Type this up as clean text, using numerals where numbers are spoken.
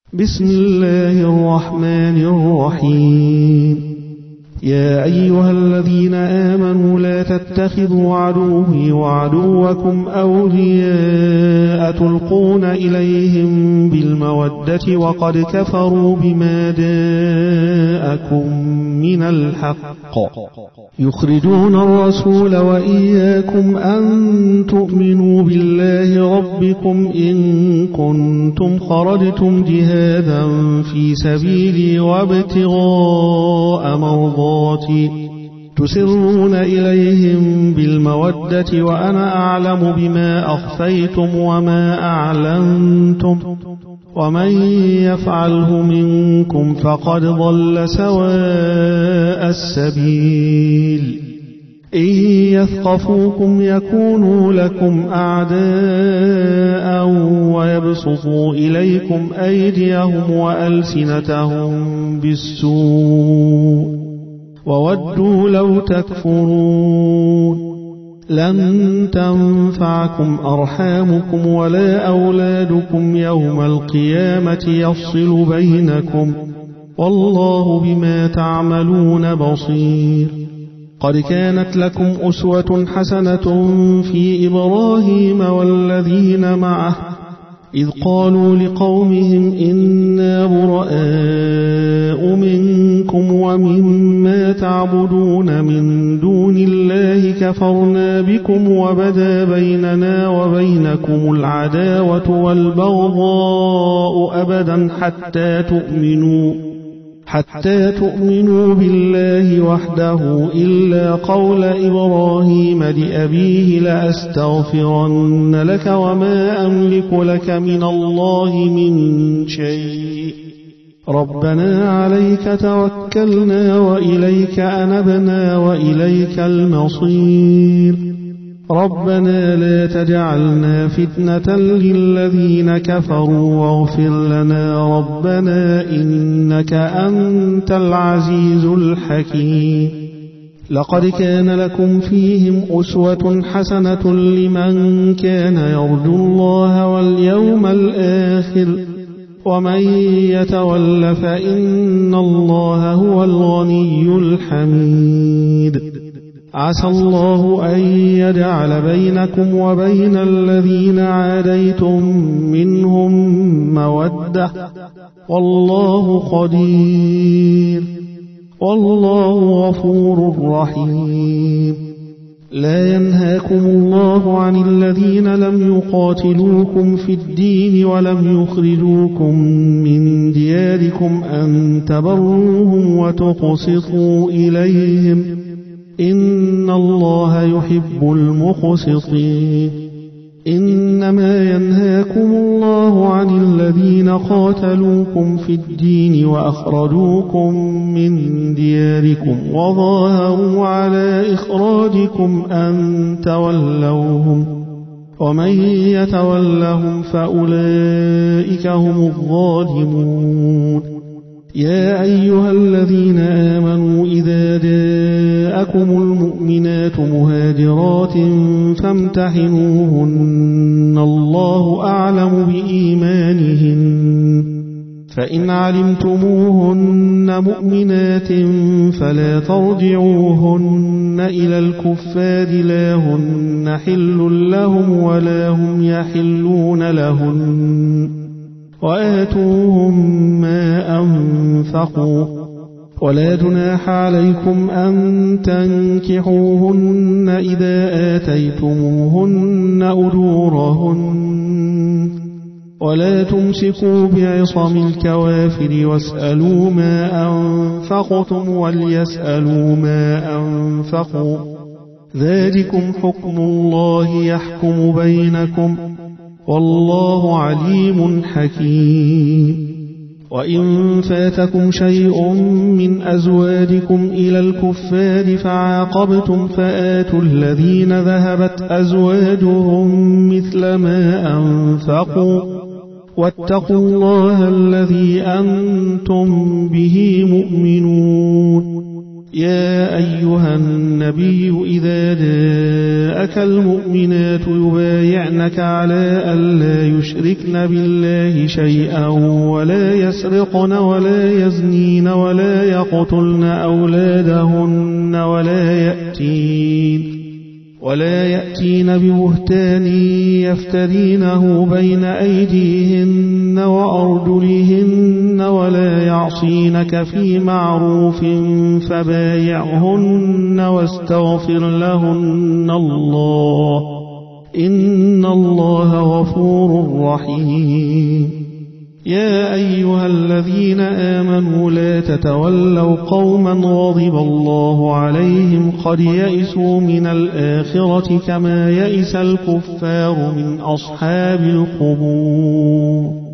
بسم الله الرحمن الرحيم. يا أيها الذين آمنوا لا تتخذوا عدوي وعدوكم أولياء تلقون إليهم بالمودة وقد كفروا بما جاءكم من الحق يخرجون الرسول وإياكم أن تؤمنوا بالله ربكم إن كنتم خرجتم جهادا في سبيلي وابتغاء مرضاتي تسرون إليهم بالمودة وأنا أعلم بما أخفيتم وما أعلنتم ومن يفعله منكم فقد ضل سواء السبيل. إن يثقفوكم يكونوا لكم أعداء ويبسطوا إليكم أيديهم وألسنتهم بالسوء وودوا لو تكفرون. لن تنفعكم أرحامكم ولا أولادكم يوم القيامة يفصل بينكم والله بما تعملون بصير. قد كانت لكم أسوة حسنة في إبراهيم والذين معه إذ قالوا لقومهم إنا براء منكم ومما تعبدون من دون الله كفرنا بكم وبدا بيننا وبينكم العداوة والبغضاء أبدا حتى تؤمنوا بالله وحده إلا قول إبراهيم لأبيه لأستغفرن لك وما أملك لك من الله من شيء ربنا عليك توكلنا وإليك أنبنا وإليك المصير. ربنا لا تجعلنا فتنة للذين كفروا واغفر لنا ربنا إنك أنت العزيز الحكيم. لقد كان لكم فيهم أسوة حسنة لمن كان يرجو الله واليوم الآخر ومن يتول فإن الله هو الغني الحميد. عسى الله أن يجعل بينكم وبين الذين عاديتم منهم مودة والله قدير والله غفور رحيم. لا ينهاكم الله عن الذين لم يقاتلوكم في الدين ولم يخرجوكم من دياركم أن تبروهم وتقسطوا إليهم إن الله يحب المقسطين. إنما ينهاكم الله عن الذين قاتلوكم في الدين وأخرجوكم من دياركم وظاهروا على إخراجكم أن تولوهم ومن يتولهم فأولئك هم الظالمون. يا أيها الذين آمنوا إذا جاءكم المؤمنات مهاجرات فامتحنوهن الله أعلم بإيمانهن فإن علمتموهن مؤمنات فلا ترجعوهن إلى الكفار لا هن حل لهم ولا هم يحلون لهن وآتوهم ما أنفقوا ولا جناح عليكم أن تنكحوهن إذا آتيتموهن أجورهن ولا تمسكوا بعصم الكوافر واسألوا ما أنفقتم وليسألوا ما أنفقوا ذلكم حكم الله يحكم بينكم والله عليم حكيم. وإن فاتكم شيء من أزواجكم إلى الكفار فعاقبتم فآتوا الذين ذهبت أزواجهم مثل ما أنفقوا واتقوا الله الذي أنتم به مؤمنون. يا أيها النبي إذا جاءك المؤمنات يبايعنك على ألا يشركن بالله شيئا ولا يسرقن ولا يزنين ولا يقتلن أولادهن ولا يأتين ببهتان يفترينه بين أيديهن وأرجلهن ولا يعصينك في معروف فبايعهن واستغفر لهن الله إن الله غفور رحيم. يا أيها الذين آمنوا لا تتولوا قوما غضب الله عليهم قد يئسوا من الآخرة كما يئس الكفار من أصحاب القبور.